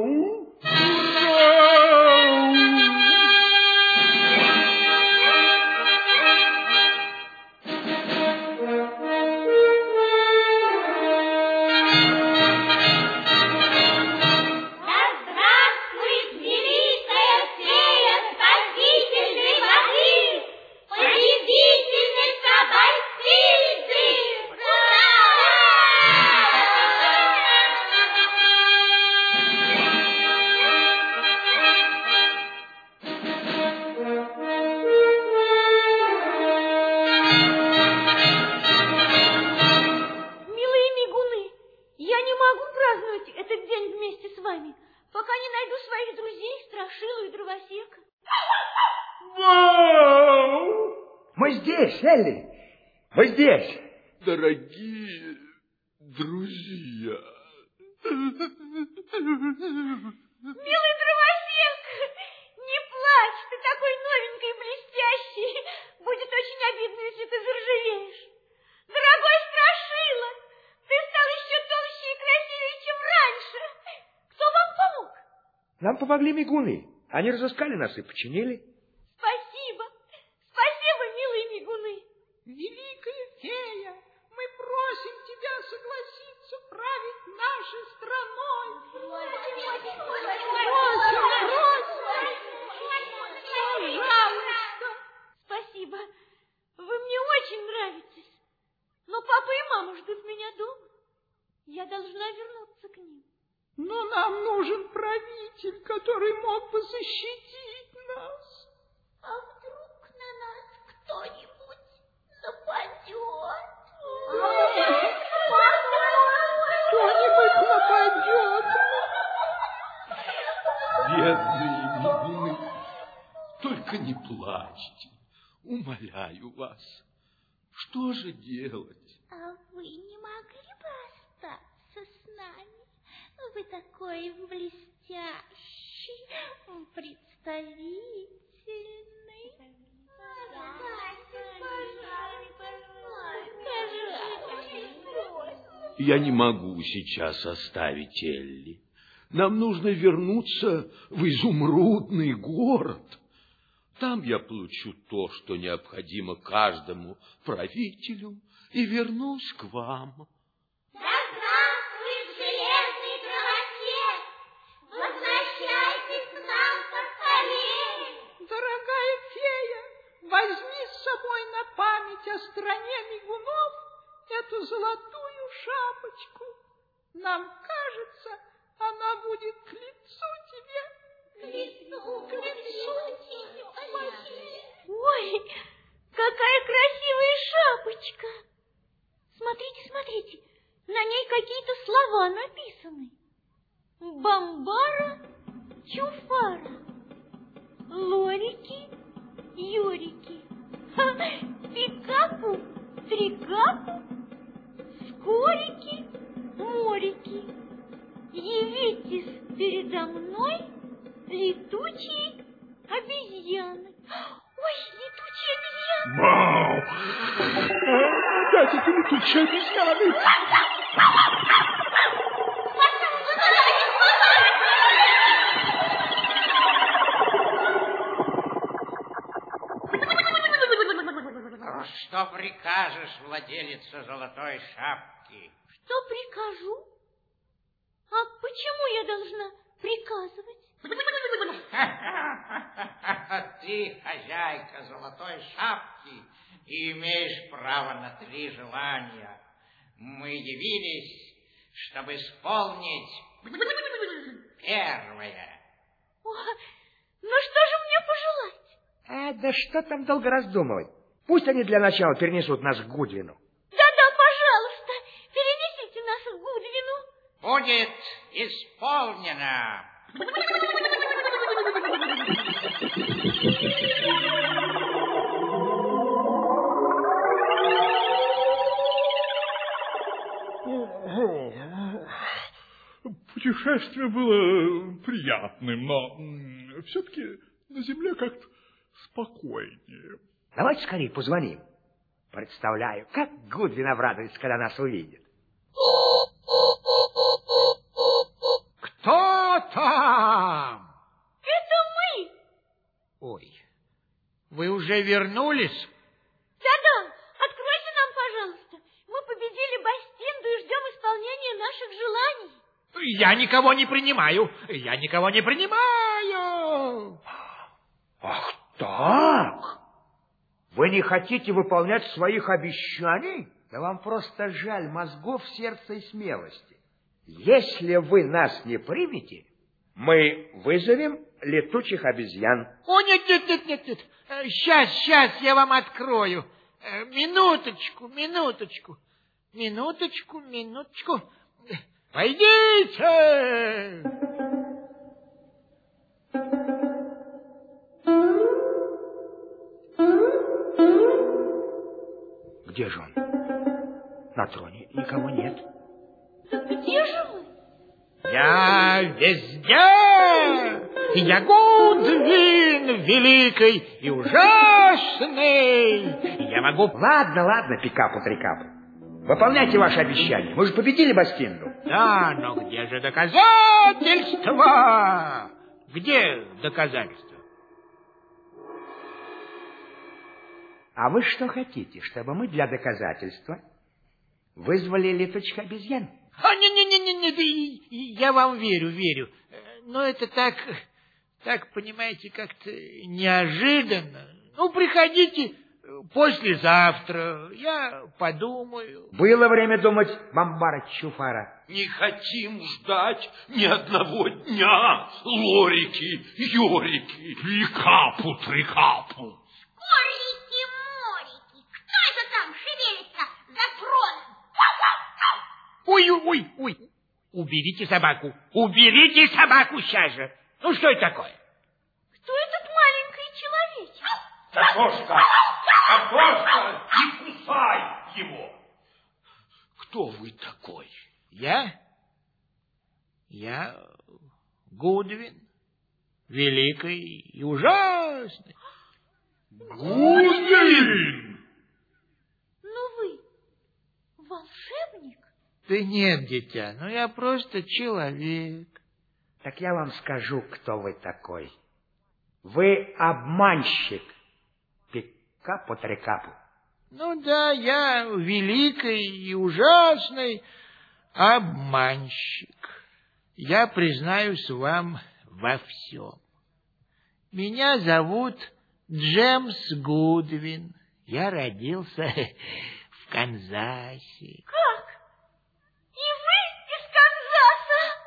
Элли, мы здесь. Дорогие друзья. Милый дровосек, не плачь, ты такой новенький и блестящий. Будет очень обидно, если ты заржавеешь. Дорогой Страшила, ты стал еще толще и красивее, чем раньше. Кто вам помог? Нам помогли мигуны. Они разыскали нас и починили. Спасибо. Спасибо, милые мигуны. Великая фея, мы просим тебя согласиться править нашей страной. Просим, просим, пожалуйста. Спасибо. Вы мне очень нравитесь. Но папа и мама ждут меня дома. Я должна вернуться к ним. Но нам нужен правитель, который мог бы защитить нас. А вдруг на нас кто-нибудь нападет? Кто-нибудь нападет. Бедные мигуны, только не плачьте, умоляю вас. Что же делать? А вы не могли бы остаться с нами? Вы такой блестящий, представительный. Я не могу сейчас оставить Элли. Нам нужно вернуться в изумрудный город. Там я получу то, что необходимо каждому правителю, и вернусь к вам. Да здравствует железный дровосек! Возвращайтесь к нам поскорее! Дорогая фея, возьми с собой на память о стране мигунов эту золотую шапочку. Нам кажется, она будет к лицу тебе. К лицу, к лицу. Ой, какая красивая шапочка. Смотрите, смотрите, на ней какие-то слова написаны. Бамбара, чуфара, лорики, юрики, пикапу, трикапу, скорики, морики. Явитесь передо мной, летучие обезьяны. Ой, летучие обезьяны. Вау! Опять эти летучие обезьяны. Что прикажешь, владелица золотой шапки? Что прикажу? А почему я должна приказывать? Ты хозяйка золотой шапки и имеешь право на три желания. Мы явились, чтобы исполнить первое. О, ну что же мне пожелать? А, да что там долго раздумывать? Пусть они для начала перенесут нас к Гудвину. Да-да, пожалуйста, перенесите нас к Гудвину. Будет исполнено. Путешествие было приятным, но все-таки на земле как-то спокойнее. Давайте скорее позвоним. Представляю, как Гудвин обрадуется, когда нас увидит. Кто там? Это мы. Ой, вы уже вернулись? Да-да, откройте нам, пожалуйста. Мы победили Бастинду и ждем исполнения наших желаний. Я никого не принимаю. Я никого не принимаю. Ах так? Вы не хотите выполнять своих обещаний? Да вам просто жаль мозгов, сердца и смелости. Если вы нас не примете, мы вызовем летучих обезьян. О, нет, нет, нет, нет, нет. Сейчас, сейчас я вам открою. Минуточку, минуточку. Минуточку, минуточку. Пойдите! Где же он? На троне никого нет. Так где же вы? Я везде! Я Гудвин великий и ужасный! Я могу... Ладно, ладно, пикапу-трикапу. Выполняйте ваши обещания. Мы же победили Бастинду. Да, но где же доказательства? Где доказательства? А вы что хотите, чтобы мы для доказательства вызвали летучих обезьян? А, не-не-не-не, я вам верю, верю. Но это так, так, понимаете, как-то неожиданно. Ну, приходите послезавтра, я подумаю. Было время думать, Бамбара Чуфара. Не хотим ждать ни одного дня, лорики, юрики, Пикапу, трикапу. Скорики-морики, кто это там шевелится за троном? Ой, ой, ой, уберите собаку, уберите собаку сейчас же. Ну, что это такое? Кто этот маленький человечек? Картошка, картошка, не кусай его. Кто вы такой? Я? Я Гудвин, великий и ужасный. Гудвин! Ну вы волшебник? Да нет, дитя, ну я просто человек. Так я вам скажу, кто вы такой. Вы обманщик. Пикапу-трикапу. Ну да, я великий и ужасный обманщик. Я признаюсь вам во всем. Меня зовут Джемс Гудвин. Я родился в Канзасе. Как? И вы из Канзаса?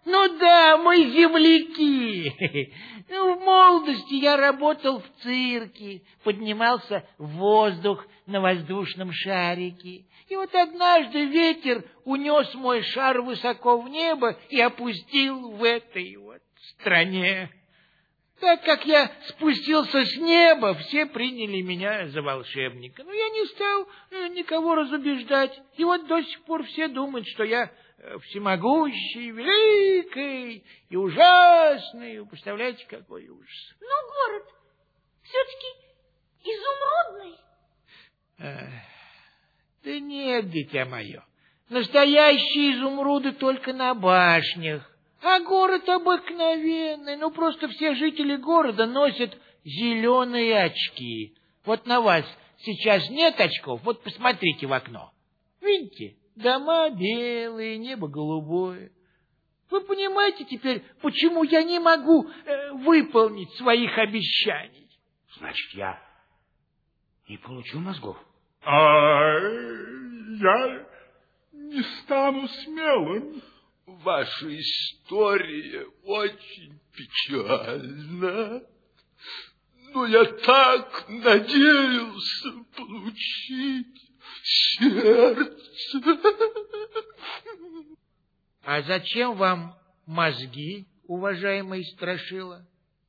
Ну да, мы земляки. В молодости я работал в цирке, поднимался в воздух на воздушном шарике. И вот однажды ветер унес мой шар высоко в небо и опустил в этой вот стране. Так как я спустился с неба, все приняли меня за волшебника. Но я не стал никого разубеждать. И вот до сих пор все думают, что я всемогущий, великий и ужасный. Представляете, какой ужас. Но город все-таки изумрудный. Эх, да нет, дитя мое, настоящие изумруды только на башнях. А город обыкновенный, ну просто все жители города носят зеленые очки. Вот на вас сейчас нет очков, вот посмотрите в окно. Видите, дома белые, небо голубое. Вы понимаете теперь, почему я не могу э, выполнить своих обещаний? Значит, я не получу мозгов. А я не стану смелым. Ваша история очень печальна, но я так надеялся получить сердце. А зачем вам мозги, уважаемый Страшила?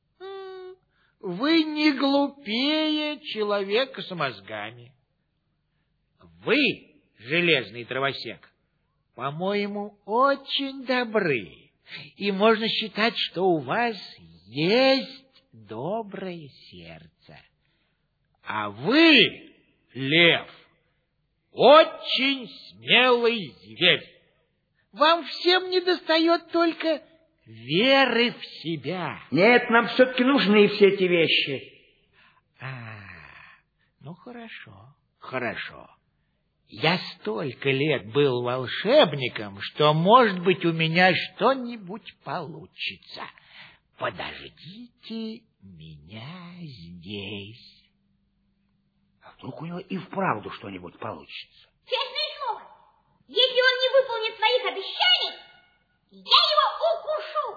Вы не глупее человека с мозгами. Вы, железный дровосек, по-моему, очень добры, и можно считать, что у вас есть доброе сердце. А вы, лев, очень смелый зверь. Вам всем недостает только веры в себя. Нет, нам все-таки нужны все эти вещи. А, ну хорошо, хорошо. Я столько лет был волшебником, что, может быть, у меня что-нибудь получится. Подождите меня здесь. А вдруг у него и вправду что-нибудь получится? Честное слово, если он не выполнит своих обещаний, я его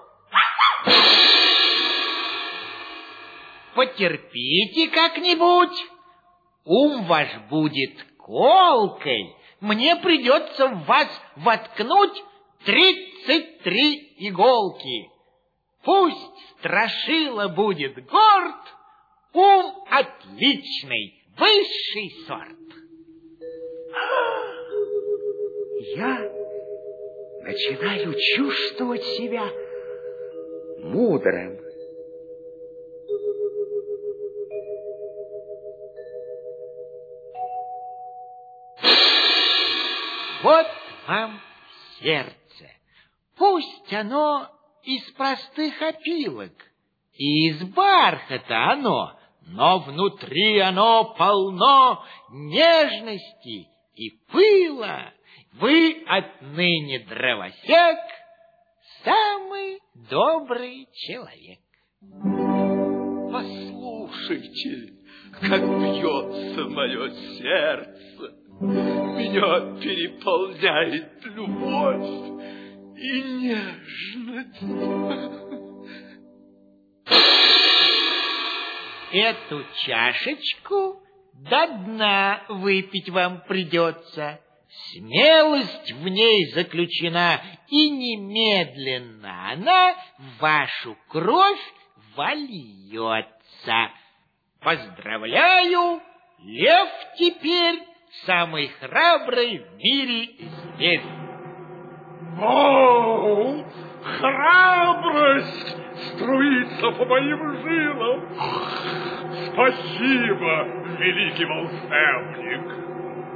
укушу. Потерпите как-нибудь. Ум ваш будет колкой. Мне придется в вас воткнуть тридцать три иголки. Пусть Страшила будет горд, ум отличный, высший сорт. Я начинаю чувствовать себя мудрым. Вот вам сердце. Пусть оно из простых опилок, и из бархата оно, но внутри оно полно нежности и пыла. Вы отныне дровосек, самый добрый человек. Послушайте, как бьется мое сердце. Меня переполняет любовь и нежность. Эту чашечку до дна выпить вам придется. Смелость в ней заключена, и немедленно она в вашу кровь вольется. Поздравляю, лев теперь самый храбрый в мире зверь. О, храбрость струится по моим жилам. Спасибо, великий волшебник.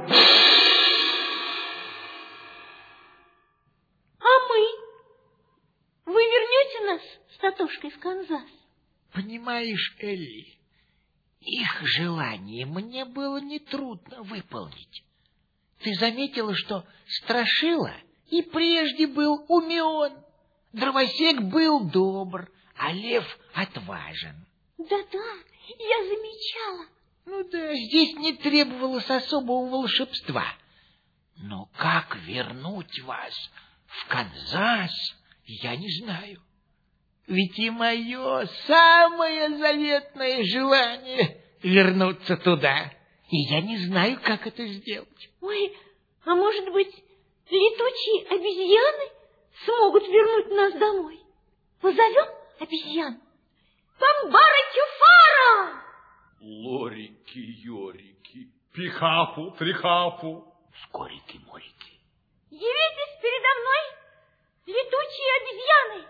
А мы? Вы вернете нас с Татошкой в Канзас? Понимаешь, Элли, их желание мне было нетрудно выполнить. Ты заметила, что Страшила и прежде был умен, дровосек был добр, а лев отважен. Да-да, я замечала. Ну да, здесь не требовалось особого волшебства. Но как вернуть вас в Канзас, Я не знаю. Ведь и мое самое заветное желание вернуться туда. И я не знаю, как это сделать. Ой, а может быть, летучие обезьяны смогут вернуть нас домой? Позовем обезьян. Бамбара-Тюфара! Лорики-йорики. Пихапу, трихапу. Скорики-морики. Явитесь передо мной, летучие обезьяны.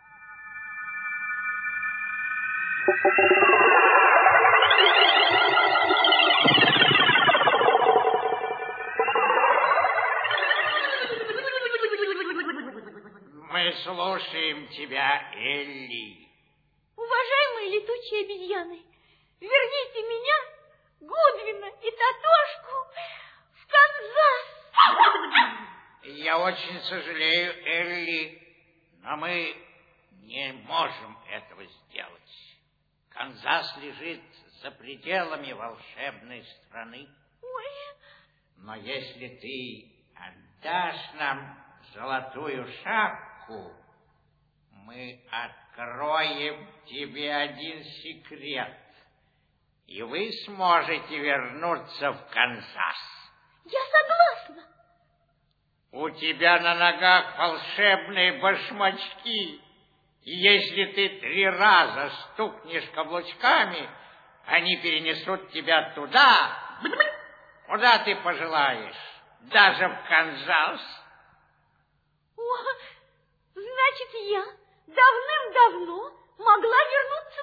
Мы слушаем тебя, Элли. Уважаемые летучие обезьяны, верните меня, Гудвина и Татошку в Канзас. Я очень сожалею, Элли, но мы не можем этого сделать. Канзас лежит за пределами волшебной страны. Ой. Но если ты отдашь нам золотую шапку, мы откроем тебе один секрет, и вы сможете вернуться в Канзас. Я согласна. У тебя на ногах волшебные башмачки, и если ты три раза стукнешь каблучками, они перенесут тебя туда, куда ты пожелаешь, даже в Канзас. О, значит, я давным-давно могла вернуться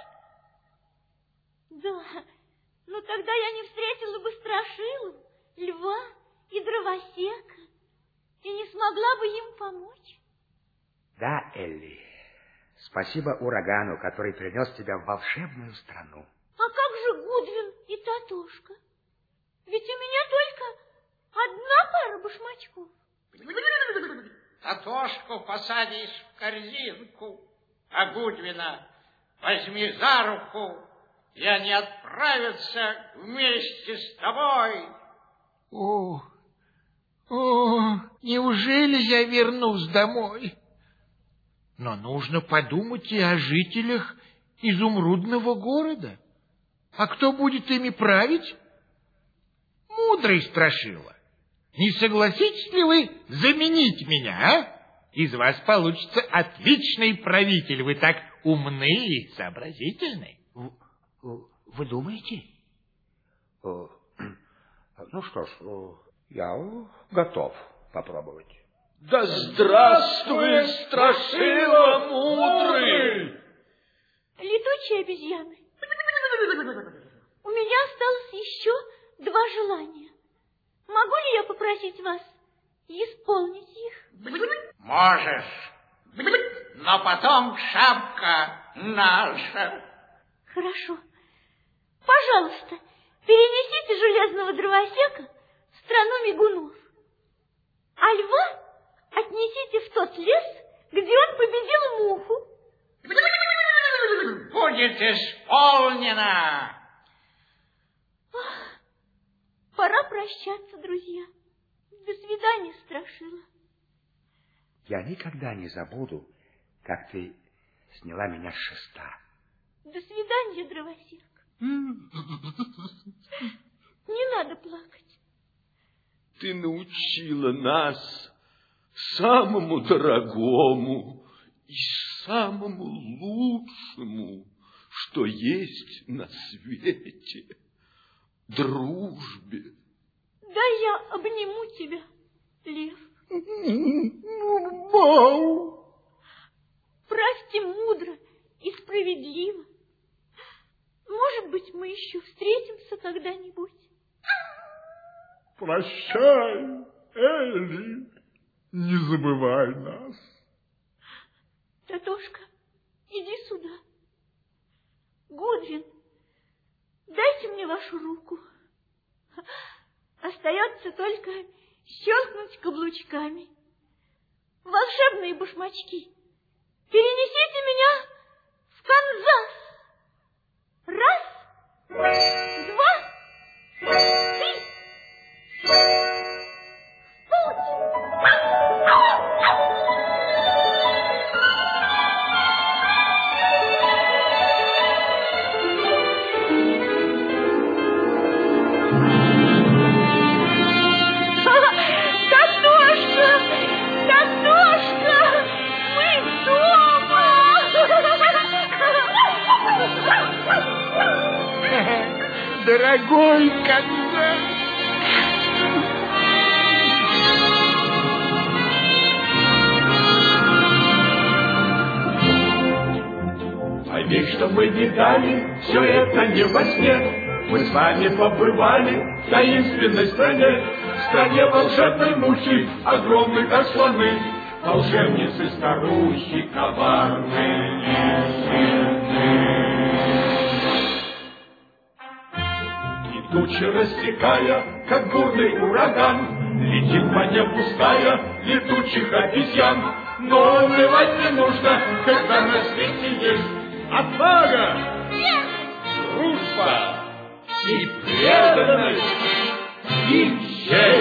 домой. Да, но тогда я не встретила бы Страшилу, Льва и Дровосека и не смогла бы им помочь. Да, Элли, спасибо урагану, который принес тебя в волшебную страну. А как же Гудвин и Татошка? Ведь у меня только одна пара башмачков. Татошку посадишь в корзинку, а Гудвина возьми за руку, и они отправятся вместе с тобой. О, о, неужели я вернусь домой? Но нужно подумать и о жителях изумрудного города. А кто будет ими править? Мудрый Страшила. Не согласитесь ли вы заменить меня, а? Из вас получится отличный правитель. Вы так умны и сообразительны. Вы думаете? Ну что ж, я готов попробовать. Да здравствует Страшила мудрый! Летучие обезьяны, у меня осталось еще два желания. Могу ли я попросить вас исполнить их? Можешь, но потом шапка наша. Хорошо. Пожалуйста, перенесите железного дровосека в страну мигунов, а льва отнесите в тот лес, где он победил муху. Будет исполнено. Ах, пора прощаться, друзья. До свидания, Страшила. Я никогда не забуду, как ты сняла меня с шеста. До свидания, дровосек. Не надо плакать. Ты научила нас самому дорогому и самому лучшему, что есть на свете, дружбе. Да я обниму тебя, лев. Бау! Правьте мудро и справедливо. Может быть, мы еще встретимся когда-нибудь. Прощай, Элли, не забывай нас. Татошка, иди сюда. Гудвин, дайте мне вашу руку. Остается только щелкнуть каблучками. Волшебные башмачки, перенесите меня в Канзас. Раз, два, три. В путь! дорогой казак. Поверь, что мы видали, все это не во сне. Мы с вами побывали в таинственной стране, в стране волшебной мухи, огромной как слоны, волшебницы, старухи, коварные лисицы. И тучи рассекая, как бурный ураган, летит по небу стая летучих обезьян. Но унывать не нужно, когда на свете есть отвага, дружба и преданность, и честь.